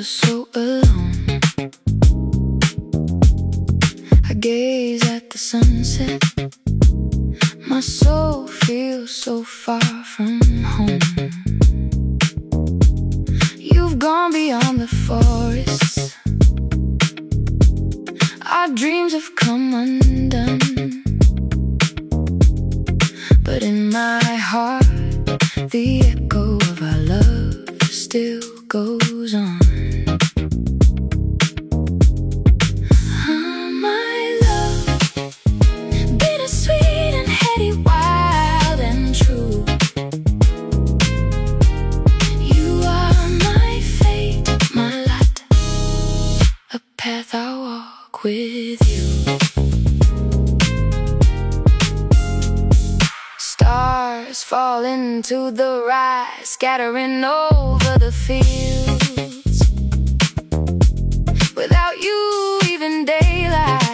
so alone. I gaze at the sunset. My soul feels so far from home. You've gone beyond the forests. Our dreams have come undone. But in my heart, the echo of our love still goes on. My love, bittersweet and heady, wild and true. You are my fate, my lot, a path I walk with you. Stars fall into the rise, scattering over the fields. Without you, even daylight